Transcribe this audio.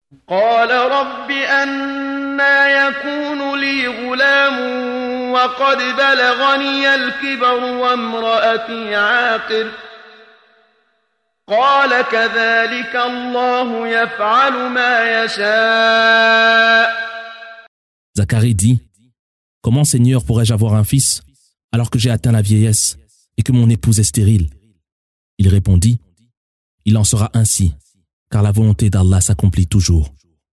قال رب أنى يكون لي غلام وقد بلغني الكبر وامرأتي عاقر قال كذلك الله يفعل ما يشاء. Zacharie dit: Comment, Seigneur, pourrais-je avoir un fils alors que j'ai atteint la vieillesse et que mon épouse est stérile? Il répondit: Il en sera ainsi, car la volonté d'Allah s'accomplit toujours.